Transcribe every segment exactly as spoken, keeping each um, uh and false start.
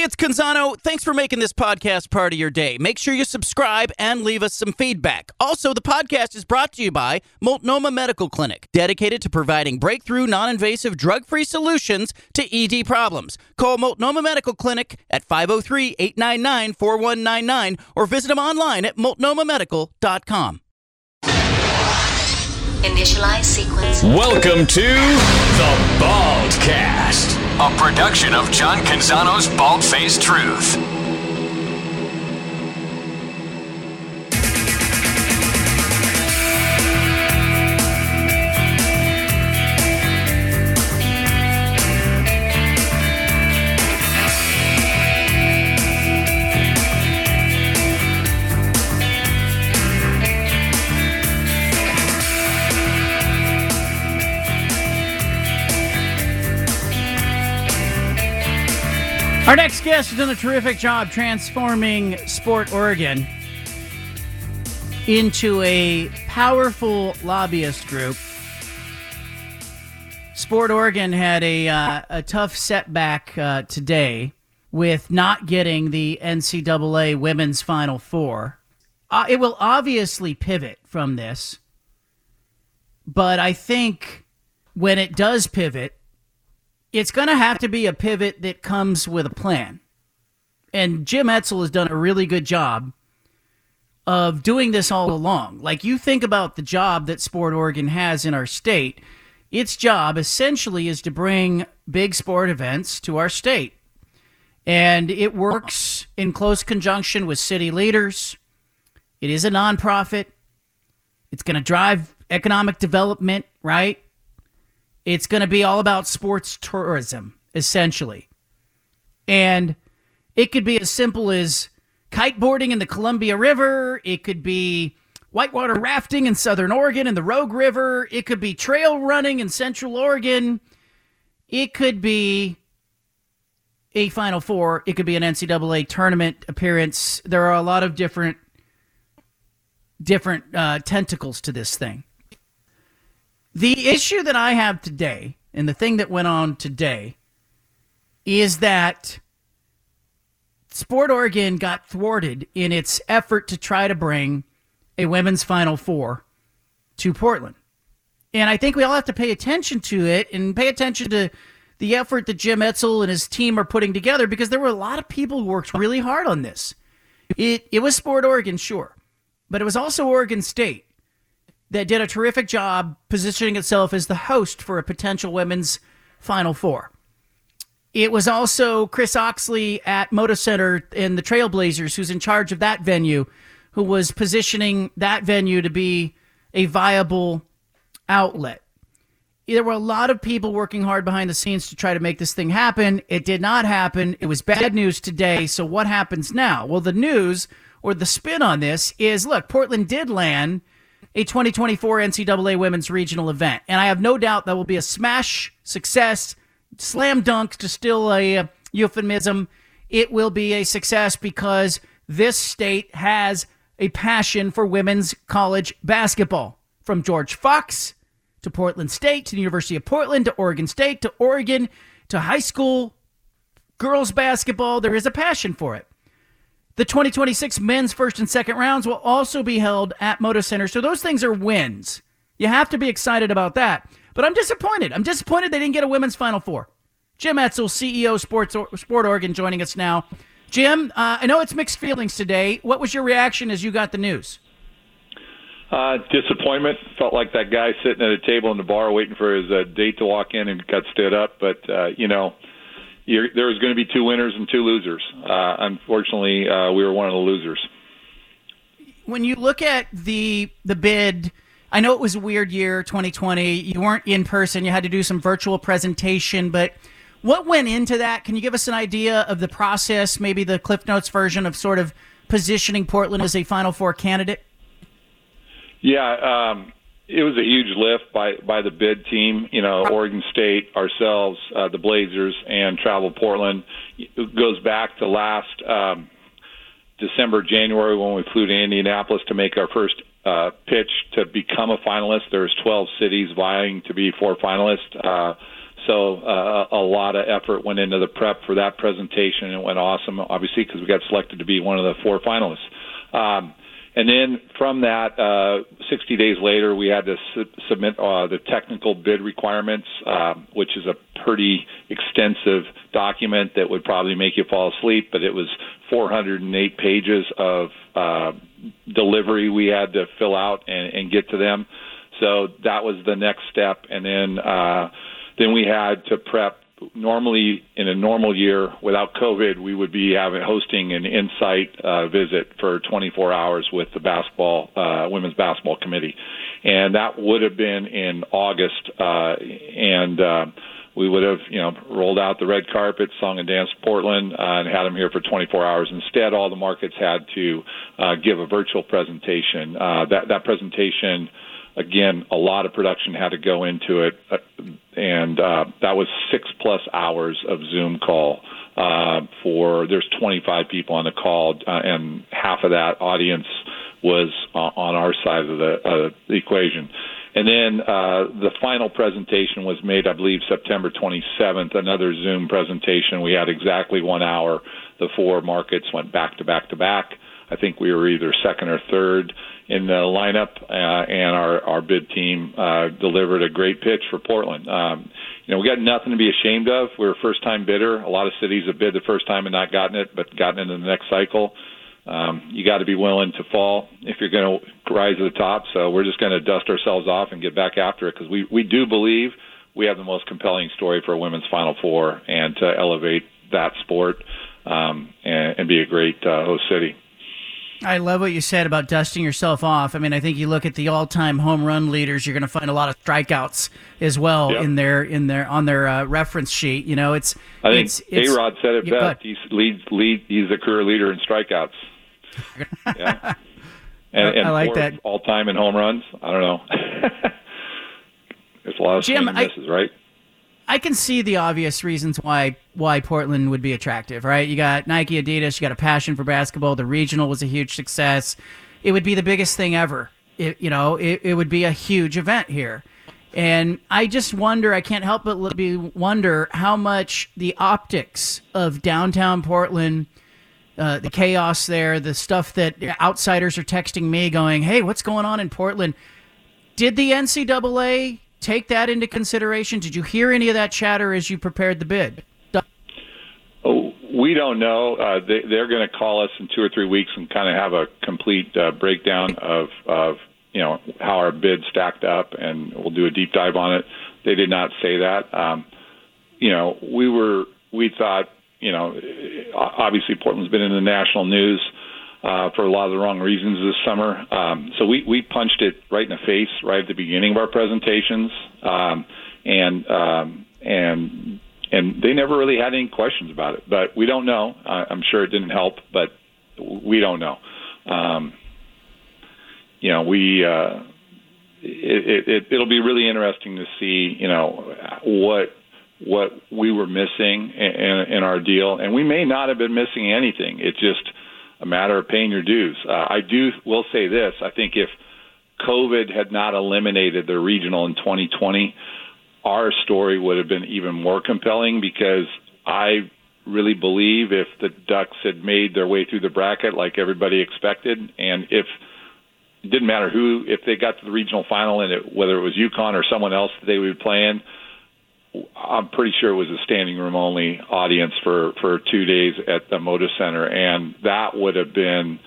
it's Canzano. Thanks for making this podcast part of your day. Make sure you subscribe and leave us some feedback. Also, the podcast is brought to you by Multnomah Medical Clinic, dedicated to providing breakthrough, non-invasive, drug-free solutions to E D problems. Call Multnomah Medical Clinic at five oh three, eight nine nine, four one nine nine or visit them online at multnomah medical dot com. Initialize sequence. Welcome to the Baldcast, a production of John Canzano's Bald-Faced Truth. Our next guest has done a terrific job transforming Sport Oregon into a powerful lobbyist group. Sport Oregon had a uh, a tough setback uh, today with not getting the N C double A Women's Final Four. Uh, it will obviously pivot from this, but I think when it does pivot, it's going to have to be a pivot that comes with a plan. And Jim Etzel has done a really good job of doing this all along. Like, you think about the job that Sport Oregon has in our state. Its job essentially is to bring big sport events to our state. And it works in close conjunction with city leaders. It is a nonprofit. It's going to drive economic development, right? It's going to be all about sports tourism, essentially. And it could be as simple as kiteboarding in the Columbia River. It could be whitewater rafting in Southern Oregon and the Rogue River. It could be trail running in Central Oregon. It could be a Final Four. It could be an N C double A tournament appearance. There are a lot of different, different uh, tentacles to this thing. The issue that I have today, and the thing that went on today, is that Sport Oregon got thwarted in its effort to try to bring a women's Final Four to Portland. And I think we all have to pay attention to it and pay attention to the effort that Jim Etzel and his team are putting together, because there were a lot of people who worked really hard on this. It, it was Sport Oregon, sure, but it was also Oregon State that did a terrific job positioning itself as the host for a potential women's Final Four. It was also Chris Oxley at Moda Center and the Trailblazers, who's in charge of that venue, who was positioning that venue to be a viable outlet. There were a lot of people working hard behind the scenes to try to make this thing happen. It did not happen. It was bad news today. So what happens now? Well, the news or the spin on this is, look, Portland did land a twenty twenty-four N C double A Women's Regional event. And I have no doubt that will be a smash success, slam dunk to still a uh, euphemism. It will be a success because this state has a passion for women's college basketball. From George Fox to Portland State to the University of Portland to Oregon State to Oregon to high school girls basketball, there is a passion for it. The twenty twenty-six men's first and second rounds will also be held at Moda Center. So those things are wins. You have to be excited about that. But I'm disappointed. I'm disappointed they didn't get a women's Final Four. Jim Etzel, C E O, Sports Sport Oregon, joining us now. Jim, uh, I know it's mixed feelings today. What was your reaction as you got the news? Uh, disappointment. Felt like that guy sitting at a table in the bar waiting for his uh, date to walk in and got stood up. But, uh, you know, You're, there was going to be two winners and two losers. Uh, unfortunately, uh, we were one of the losers. When you look at the the bid, I know it was a weird year, twenty twenty. You weren't in person. You had to do some virtual presentation. But what went into that? Can you give us an idea of the process, maybe the Cliff Notes version of sort of positioning Portland as a Final Four candidate? Yeah, um, it was a huge lift by, by the bid team, you know, Oregon State, ourselves, uh, the Blazers, and Travel Portland. It goes back to last um, December, January, when we flew to Indianapolis to make our first uh, pitch to become a finalist. There's twelve cities vying to be four finalists. Uh, so uh, a lot of effort went into the prep for that presentation. It went awesome, obviously, because we got selected to be one of the four finalists. Um, and then from that, uh, sixty days later, we had to su- submit uh, the technical bid requirements, uh, which is a pretty extensive document that would probably make you fall asleep, but it was four hundred eight pages of uh, delivery we had to fill out and, and get to them. So that was the next step. And then uh, then we had to prep. Normally, in a normal year without COVID, we would be having hosting an insight uh, visit for twenty-four hours with the basketball uh, women's basketball committee, and that would have been in August. Uh, and uh, we would have, you know, rolled out the red carpet, sung and danced Portland, uh, and had them here for twenty-four hours. Instead, all the markets had to uh, give a virtual presentation. Uh, that that presentation. Again, a lot of production had to go into it, uh, and uh, that was six plus hours of Zoom call uh, for, there's twenty-five people on the call, uh, and half of that audience was uh, on our side of the, uh, the equation. And then uh, the final presentation was made, I believe, September twenty-seventh, another Zoom presentation. We had exactly one hour. The four markets went back to back to back. I think we were either second or third in the lineup, uh, and our, our bid team uh, delivered a great pitch for Portland. Um, you know, we got nothing to be ashamed of. We're a first-time bidder. A lot of cities have bid the first time and not gotten it, but gotten into the next cycle. Um, you got to be willing to fall if you're going to rise to the top. So we're just going to dust ourselves off and get back after it, because we, we do believe we have the most compelling story for a women's Final Four, and to elevate that sport um, and, and be a great uh, host city. I love what you said about dusting yourself off. I mean, I think you look at the all-time home run leaders, you're going to find a lot of strikeouts as well yep. in their in their on their uh, reference sheet. You know, it's I think it's, it's, A-Rod said it best. He's leads lead. He's a career leader in strikeouts. Yeah, and, and I like that. All-time in home runs. I don't know. There's a lot of Jim, swing and misses, right? I can see the obvious reasons why why Portland would be attractive, right? You got Nike, Adidas, you got a passion for basketball. The regional was a huge success. It would be the biggest thing ever. It, you know, it, it would be a huge event here. And I just wonder, I can't help but be wonder how much the optics of downtown Portland, uh, the chaos there, the stuff that outsiders are texting me going, hey, what's going on in Portland? Did the N C double A take that into consideration? Did you hear any of that chatter as you prepared the bid? Oh, we don't know. Uh, they, they're going to call us in two or three weeks and kind of have a complete uh, breakdown of, of, you know, how our bid stacked up, and we'll do a deep dive on it. They did not say that. Um, you know, we were, we thought, you know, obviously Portland's been in the national news Uh, for a lot of the wrong reasons this summer. Um, so we, we punched it right in the face right at the beginning of our presentations, um, and um, and and they never really had any questions about it. But we don't know. Uh, I'm sure it didn't help, but we don't know. Um, you know, we uh, it, it, it'll be really interesting to see, you know, what what we were missing in, in our deal, and we may not have been missing anything. It just a matter of paying your dues. Uh, I do will say this. I think if COVID had not eliminated the regional in twenty twenty, our story would have been even more compelling, because I really believe if the Ducks had made their way through the bracket like everybody expected, and if it didn't matter who, if they got to the regional final, and it, whether it was UConn or someone else that they would be playing, I'm pretty sure it was a standing room only audience for, for two days at the Moda Center, and that would have been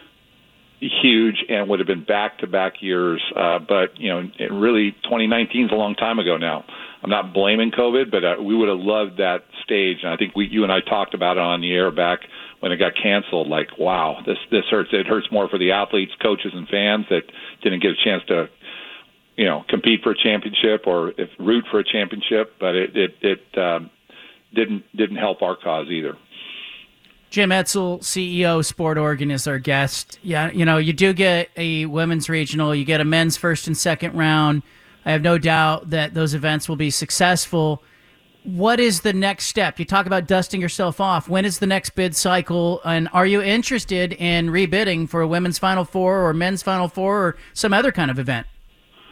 huge and would have been back-to-back years. Uh, but, you know, it really twenty nineteen is a long time ago now. I'm not blaming COVID, but uh, we would have loved that stage. And I think we, you and I talked about it on the air back when it got canceled. Like, wow, this this hurts. It hurts more for the athletes, coaches, and fans that didn't get a chance to, you know, compete for a championship or if root for a championship, but it it, it um, didn't didn't help our cause either. Jim Etzel, C E O, Sport Oregon, is our guest. Yeah, you know, you do get a women's regional, you get a men's first and second round. I have no doubt that those events will be successful. What is the next step? You talk about dusting yourself off. When is the next bid cycle? And are you interested in rebidding for a women's Final Four or men's Final Four or some other kind of event?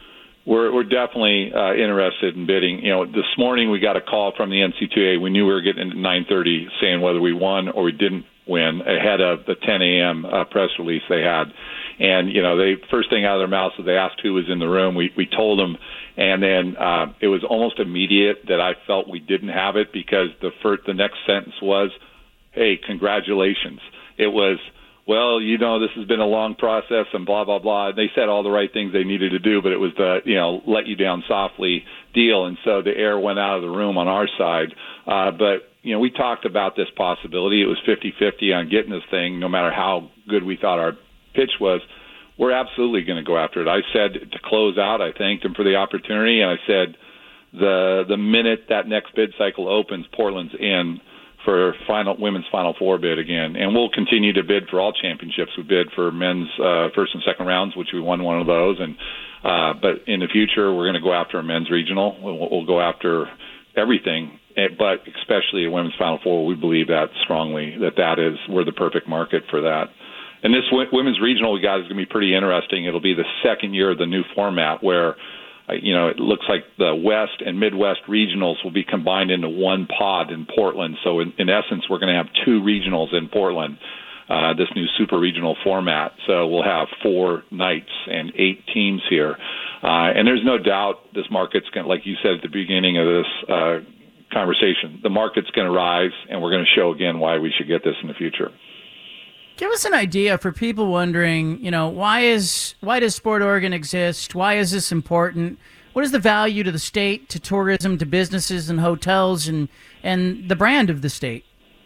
We're, we're definitely uh, interested in bidding. You know, this morning we got a call from the N C double A. We knew we were getting into nine thirty, saying whether we won or we didn't win ahead of the ten a.m. Uh, press release they had. And, you know, they first thing out of their mouths was they asked who was in the room. We we told them, and then uh, it was almost immediate that I felt we didn't have it because the first, the next sentence was, hey, congratulations. It was, well, you know, this has been a long process and blah, blah, blah. They said all the right things they needed to do, but it was the, you know, let you down softly deal. And so the air went out of the room on our side. Uh, but, you know, we talked about this possibility. It was fifty-fifty on getting this thing, no matter how good we thought our pitch was. We're absolutely going to go after it. I said to close out, I thanked them for the opportunity, and I said the the minute that next bid cycle opens, Portland's in for final women's Final Four bid again. And we'll continue to bid for all championships. We bid for men's uh, first and second rounds, which we won one of those. And uh, but in the future, we're going to go after a men's regional. We'll, we'll go after everything, but especially a women's Final Four. We believe that strongly, that that is, we're the perfect market for that. And this w- women's regional we got is going to be pretty interesting. It'll be the second year of the new format where, uh, you know, it looks like the West and Midwest regionals will be combined into one pod in Portland. So in, in essence, we're going to have two regionals in Portland, uh, this new super regional format. So we'll have four nights and eight teams here. Uh, and there's no doubt this market's going to, like you said at the beginning of this uh, conversation, the market's going to rise, and we're going to show again why we should get this in the future. Give us an idea for people wondering, you know, why is why does Sport Oregon exist? Why is this important? What is the value to the state, to tourism, to businesses and hotels, and and the brand of the state?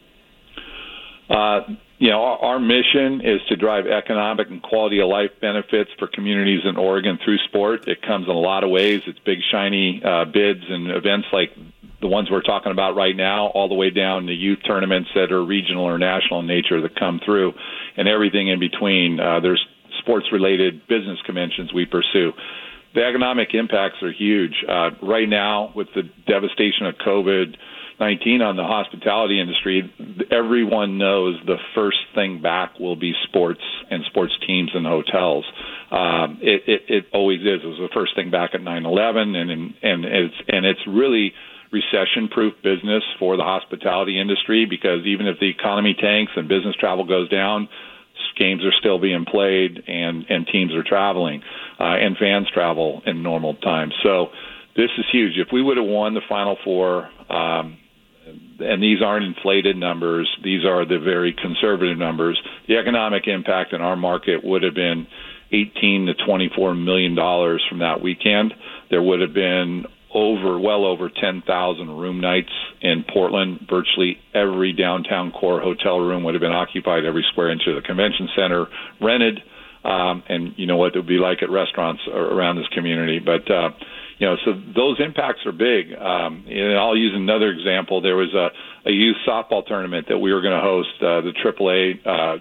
Uh, you know, our, our mission is to drive economic and quality of life benefits for communities in Oregon through sport. It comes in a lot of ways. It's big, shiny uh, bids and events like the ones we're talking about right now, all the way down to youth tournaments that are regional or national in nature that come through, and everything in between. Uh, there's sports-related business conventions we pursue. The economic impacts are huge. Uh, right now, with the devastation of COVID nineteen on the hospitality industry, everyone knows the first thing back will be sports and sports teams and hotels. Um, it, it, it always is. It was the first thing back at nine eleven, and and it's and it's really recession-proof business for the hospitality industry, because even if the economy tanks and business travel goes down, games are still being played and, and teams are traveling uh, and fans travel in normal times. So this is huge. If we would have won the Final Four, um, and these aren't inflated numbers, these are the very conservative numbers, the economic impact in our market would have been eighteen to twenty-four million dollars from that weekend. There would have been over, well over ten thousand room nights in Portland. Virtually every downtown core hotel room would have been occupied, every square inch of the convention center rented. Um, and you know what it would be like at restaurants around this community. But, uh, you know, so those impacts are big. Um, and I'll use another example. There was a, a youth softball tournament that we were going to host, uh, the triple A uh,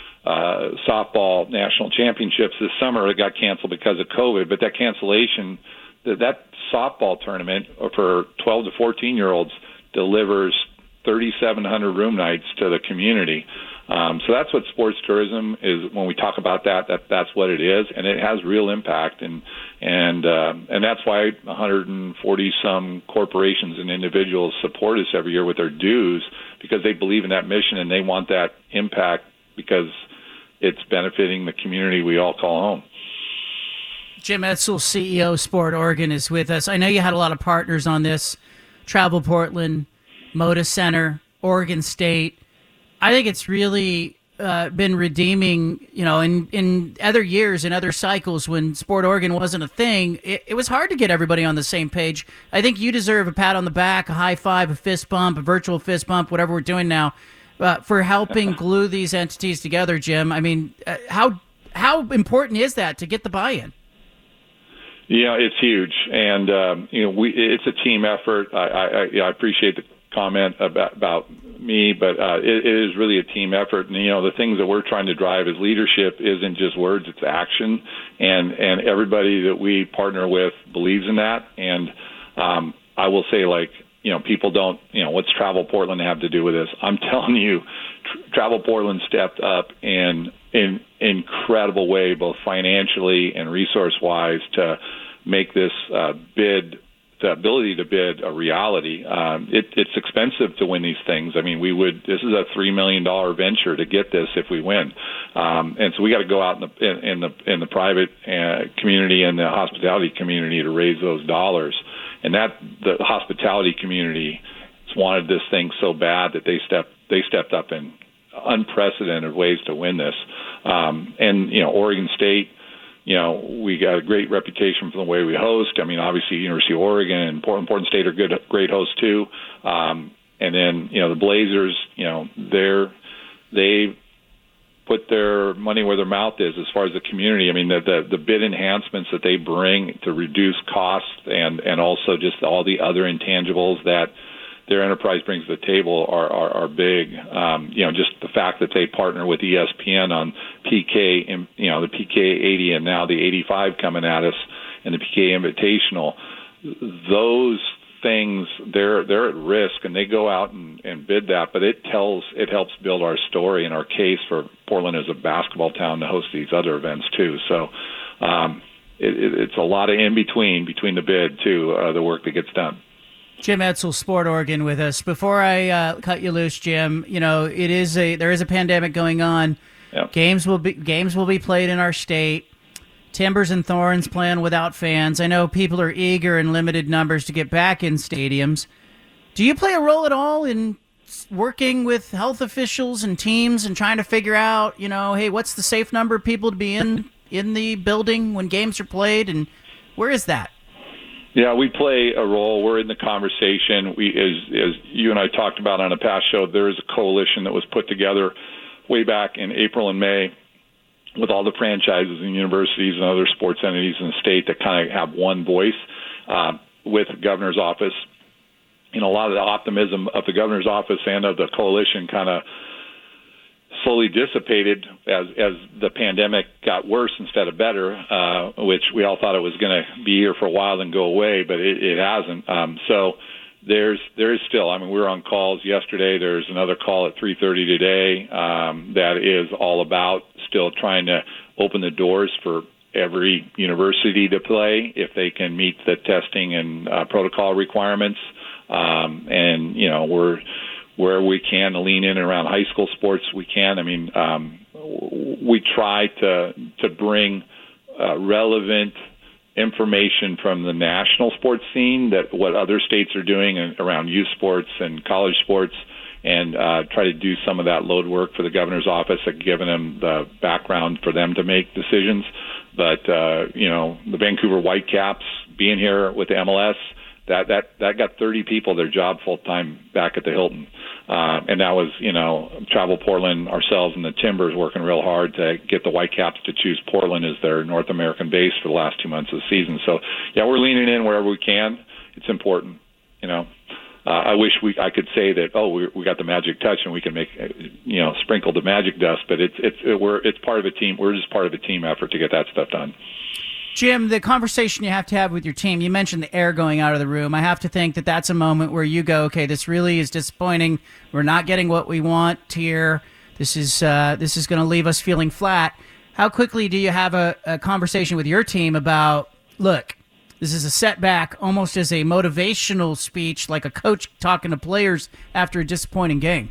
uh, softball national championships this summer. It got canceled because of COVID, but that cancellation, that, that softball tournament for twelve to fourteen year olds delivers thirty-seven hundred room nights to the community. Um, so that's what sports tourism is. When we talk about that, that that's what it is, and it has real impact. And and uh, and that's why one hundred forty some corporations and individuals support us every year with their dues, because they believe in that mission and they want that impact because it's benefiting the community we all call home. Jim Etzel, C E O, Sport Oregon, is with us. I know you had a lot of partners on this: Travel Portland, Moda Center, Oregon State. I think it's really uh, been redeeming. You know, in, in other years, in other cycles, when Sport Oregon wasn't a thing, it, it was hard to get everybody on the same page. I think you deserve a pat on the back, a high five, a fist bump, a virtual fist bump, whatever we're doing now, uh, for helping glue these entities together, Jim. I mean, uh, how how important is that to get the buy-in? Yeah, it's huge, and um, you know, we it's a team effort. I, I, I appreciate the comment about, about me, but uh, it, it is really a team effort. And you know, the things that we're trying to drive as leadership isn't just words; it's action. And and everybody that we partner with believes in that. And um, I will say, like, you know, people don't, you know, what's Travel Portland have to do with this? I'm telling you, tr- Travel Portland stepped up in in incredible way, both financially and resource-wise, to make this uh, bid, the ability to bid, a reality. Um, it, it's expensive to win these things. I mean, we would. This is a three million dollar venture to get this if we win, um, and so we got to go out in the in, in the in the private uh, community and the hospitality community to raise those dollars. And that the hospitality community wanted this thing so bad that they stepped they stepped up in unprecedented ways to win this. Um, and you know, Oregon State. You know, we got a great reputation for the way we host. I mean, obviously, University of Oregon and Portland, Portland State are good, great hosts too. Um, and then, you know, the Blazers, you know, they're they put their money where their mouth is as far as the community. I mean, the the, the bid enhancements that they bring to reduce costs and and also just all the other intangibles that their enterprise brings to the table are, are, are big. Um, you know, just the fact that they partner with E S P N on P K, you know, the P K eighty and now the eighty-five coming at us and the P K Invitational, those things, they're they're at risk and they go out and, and bid that, but it tells, it helps build our story and our case for Portland as a basketball town to host these other events too. So um, it, it, it's a lot of in between, between the bid too, uh, the work that gets done. Jim Edsall, Sport Oregon, with us. Before I uh, cut you loose, Jim, you know it is a there is a pandemic going on. Yep. Games will be games will be played in our state. Timbers and Thorns playing without fans. I know people are eager in limited numbers to get back in stadiums. Do you play a role at all in working with health officials and teams and trying to figure out, you know, hey, what's the safe number of people to be in in the building when games are played, and where is that? Yeah, we play a role. We're in the conversation. We, as, as you and I talked about on a past show, there is a coalition that was put together way back in April and May with all the franchises and universities and other sports entities in the state that kind of have one voice uh, with the governor's office. You know, a lot of the optimism of the governor's office and of the coalition kind of slowly dissipated as as the pandemic got worse instead of better, uh, which we all thought it was going to be here for a while and go away, but it, it hasn't. Um, so there's there is still, I mean, we were on calls yesterday. There's another call at three thirty today um, that is all about still trying to open the doors for every university to play if they can meet the testing and uh, protocol requirements. Um, and, you know, we're where we can lean in around high school sports, we can. I mean, um, we try to to bring uh, relevant information from the national sports scene, that what other states are doing around youth sports and college sports, and uh, try to do some of that load work for the governor's office, like giving them the background for them to make decisions. But, uh, you know, the Vancouver Whitecaps being here with the M L S, that, that, that got thirty people their job full-time back at the Hilton. Uh, and that was, you know, Travel Portland, ourselves, and the Timbers working real hard to get the Whitecaps to choose Portland as their North American base for the last two months of the season. So, yeah, we're leaning in wherever we can. It's important, you know. Uh, I wish we I could say that, oh, we, we got the magic touch and we can make, you know, sprinkle the magic dust, but it's it's it, we're it's part of a team. We're just part of a team effort to get that stuff done. Jim, the conversation you have to have with your team, you mentioned the air going out of the room. I have to think that that's a moment where you go, okay, this really is disappointing. We're not getting what we want here. This is uh, this is going to leave us feeling flat. How quickly do you have a, a conversation with your team about, look, this is a setback, almost as a motivational speech, like a coach talking to players after a disappointing game?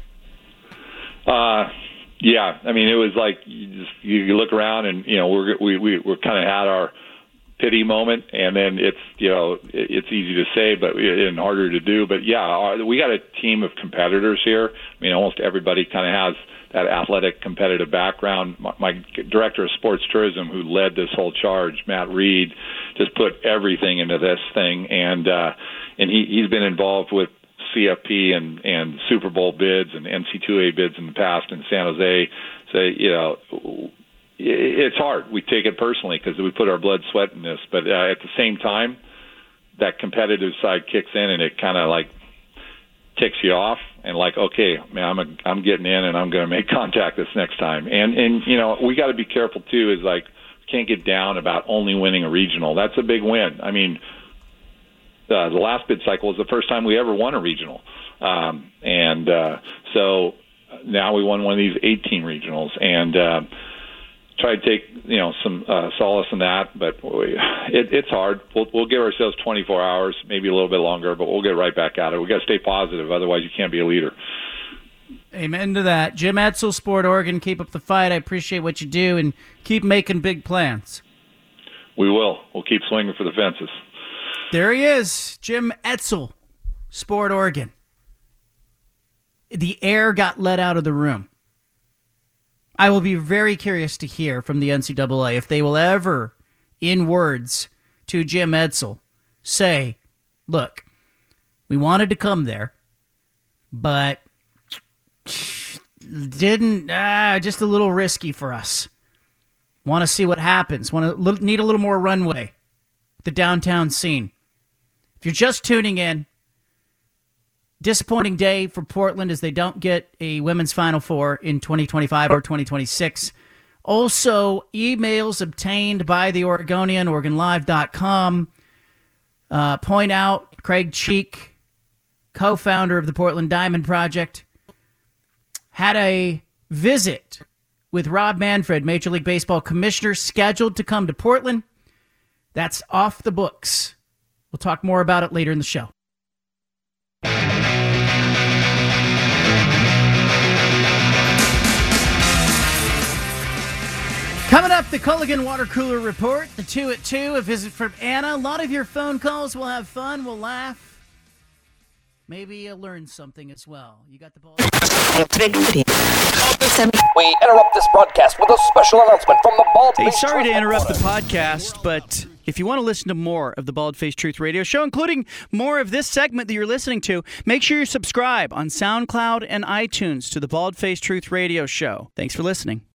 Uh, yeah, I mean, it was like you, just, you look around and, you know, we're, we, we, we're kind of had our pity moment, and then it's, you know, it's easy to say, but and harder to do. But yeah, our, we got a team of competitors here. I mean, almost everybody kind of has that athletic competitive background. My, my director of sports tourism, who led this whole charge, Matt Reed, just put everything into this thing, and uh, and he, he's been involved with C F P and, and Super Bowl bids and N C double A bids in the past in San Jose. So, you know, it's hard. We take it personally because we put our blood, sweat in this. But uh, at the same time, that competitive side kicks in, and it kind of like ticks you off. And like, okay, man, I'm a, I'm getting in, and I'm going to make contact this next time. And and you know, we got to be careful too. Is like, can't get down about only winning a regional. That's a big win. I mean, uh, the last bid cycle was the first time we ever won a regional, um, and uh, so now we won one of these eighteen regionals, and uh, try to take you know some uh, solace in that, but we, it, it's hard. We'll, we'll give ourselves twenty-four hours, maybe a little bit longer, but we'll get right back at it. We got to stay positive, otherwise you can't be a leader. Amen to that. Jim Edsall, Sport Oregon, keep up the fight. I appreciate what you do, and keep making big plans. We will. We'll keep swinging for the fences. There he is, Jim Edsall, Sport Oregon. The air got let out of the room. I will be very curious to hear from the N C double A if they will ever, in words to Jim Edsall, say, look, we wanted to come there, but didn't, ah, just a little risky for us. Want to see what happens. Want to need a little more runway. The downtown scene. If you're just tuning in, disappointing day for Portland as they don't get a women's Final Four in twenty twenty-five or twenty twenty-six. Also, emails obtained by the Oregonian, Oregon Live dot com, uh, point out Craig Cheek, co-founder of the Portland Diamond Project, had a visit with Rob Manfred, Major League Baseball commissioner, scheduled to come to Portland. That's off the books. We'll talk more about it later in the show. Coming up, the Culligan Water Cooler Report, the two at two, a visit from Anna. A lot of your phone calls. We'll have fun. We'll laugh. Maybe you'll learn something as well. You got the ball. We interrupt this broadcast with a special announcement from the Bald Hey, Face sorry to Truth interrupt the Reporter. podcast, but if you want to listen to more of the Bald Face Truth Radio Show, including more of this segment that you're listening to, make sure you subscribe on SoundCloud and iTunes to the Bald Face Truth Radio Show. Thanks for listening.